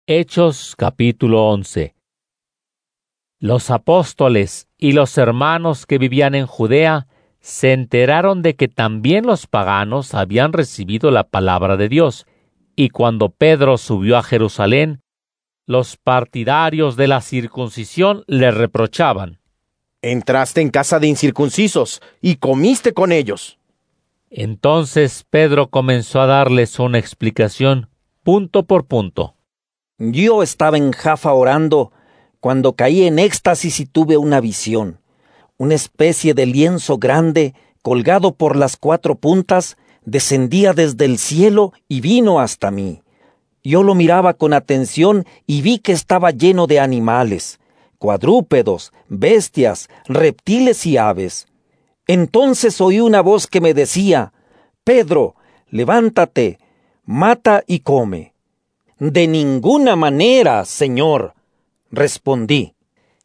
Hechos capítulo 11. Los apóstoles y los hermanos que vivían en Judea se enteraron de que también los paganos habían recibido la palabra de Dios, y cuando Pedro subió a Jerusalén, los partidarios de la circuncisión le reprochaban. Entraste en casa de incircuncisos y comiste con ellos. Entonces Pedro comenzó a darles una explicación punto por punto. Yo estaba en Jaffa orando cuando caí en éxtasis y tuve una visión. Una especie de lienzo grande, colgado por las 4 puntas, descendía desde el cielo y vino hasta mí. Yo lo miraba con atención y vi que estaba lleno de animales, cuadrúpedos, bestias, reptiles y aves. Entonces oí una voz que me decía: Pedro, levántate, mata y come. De ninguna manera, Señor, respondí.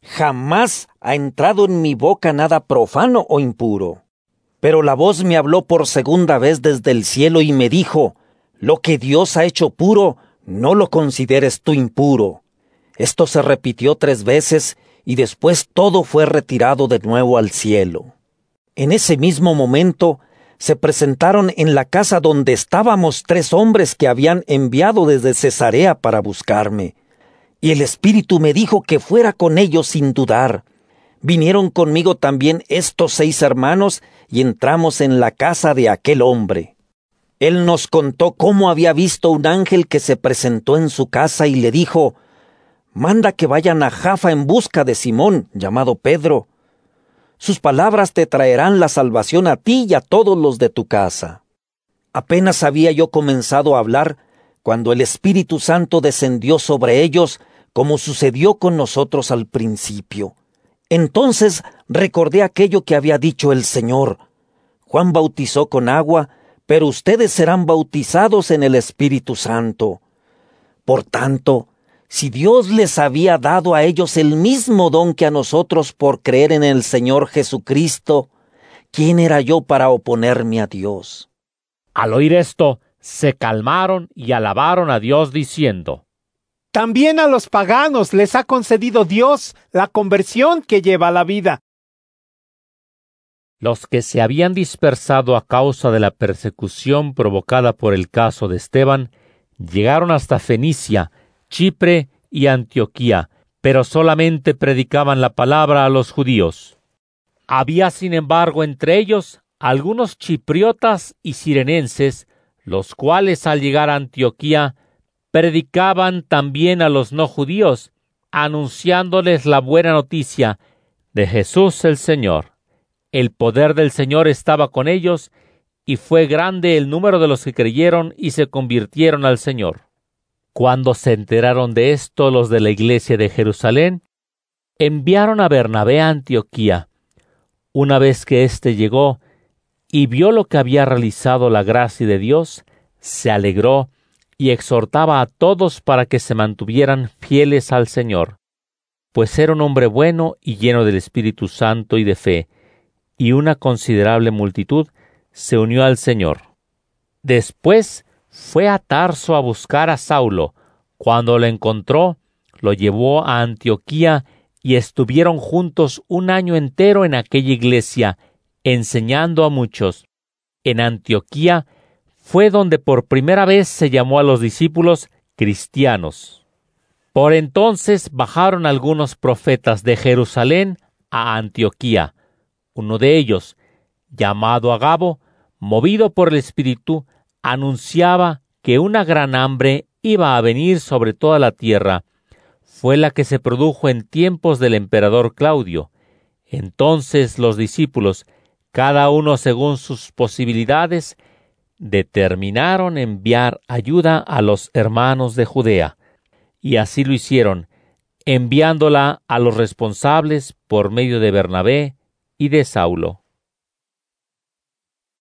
Jamás ha entrado en mi boca nada profano o impuro. Pero la voz me habló por segunda vez desde el cielo y me dijo: lo que Dios ha hecho puro, no lo consideres tú impuro. Esto se repitió 3 veces y después todo fue retirado de nuevo al cielo. En ese mismo momento se presentaron en la casa donde estábamos 3 hombres que habían enviado desde Cesarea para buscarme. Y el Espíritu me dijo que fuera con ellos sin dudar. Vinieron conmigo también estos 6 hermanos y entramos en la casa de aquel hombre. Él nos contó cómo había visto un ángel que se presentó en su casa y le dijo: manda que vayan a Jaffa en busca de Simón, llamado Pedro. Sus palabras te traerán la salvación a ti y a todos los de tu casa. Apenas había yo comenzado a hablar, cuando el Espíritu Santo descendió sobre ellos, como sucedió con nosotros al principio. Entonces recordé aquello que había dicho el Señor: Juan bautizó con agua, pero ustedes serán bautizados en el Espíritu Santo. Por tanto, si Dios les había dado a ellos el mismo don que a nosotros por creer en el Señor Jesucristo, ¿quién era yo para oponerme a Dios? Al oír esto, se calmaron y alabaron a Dios diciendo: también a los paganos les ha concedido Dios la conversión que lleva a la vida. Los que se habían dispersado a causa de la persecución provocada por el caso de Esteban llegaron hasta Fenicia, Chipre y Antioquía, pero solamente predicaban la palabra a los judíos. Había, sin embargo, entre ellos algunos chipriotas y cirenenses, los cuales al llegar a Antioquía predicaban también a los no judíos, anunciándoles la buena noticia de Jesús el Señor. El poder del Señor estaba con ellos, y fue grande el número de los que creyeron y se convirtieron al Señor. Cuando se enteraron de esto los de la iglesia de Jerusalén, enviaron a Bernabé a Antioquía. Una vez que éste llegó y vio lo que había realizado la gracia de Dios, se alegró y exhortaba a todos para que se mantuvieran fieles al Señor, pues era un hombre bueno y lleno del Espíritu Santo y de fe, y una considerable multitud se unió al Señor. Después fue a Tarso a buscar a Saulo. Cuando lo encontró, lo llevó a Antioquía y estuvieron juntos 1 año entero en aquella iglesia, enseñando a muchos. En Antioquía fue donde por primera vez se llamó a los discípulos cristianos. Por entonces bajaron algunos profetas de Jerusalén a Antioquía. Uno de ellos, llamado Agabo, movido por el Espíritu, anunciaba que una gran hambre iba a venir sobre toda la tierra. Fue la que se produjo en tiempos del emperador Claudio. Entonces los discípulos, cada uno según sus posibilidades, determinaron enviar ayuda a los hermanos de Judea. Y así lo hicieron, enviándola a los responsables por medio de Bernabé y de Saulo.